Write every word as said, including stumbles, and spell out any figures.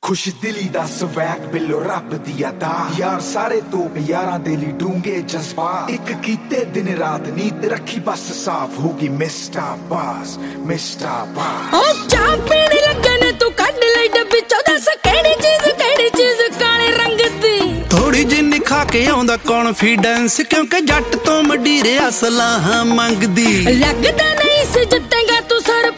खुश दिली दा स्वैग बिलो रब दी अदा यार सारे तो यारां दे ली डूंगे जज्बात एक कीते दिन रात नींद रखी बस साफ होगी मिस्टर बास मिस्टर बास ओ चाह पीने लगे ने तू कढ ले डब्बी चो दस केड़ी चीज केड़ी चीज काले रंग दी थोड़ी जिन्नी खा के आउंदा कॉन्फिडेंस क्योंकि जट तो मडीरे असला मंगदी लगदा नहीं सी जितेगा तू सर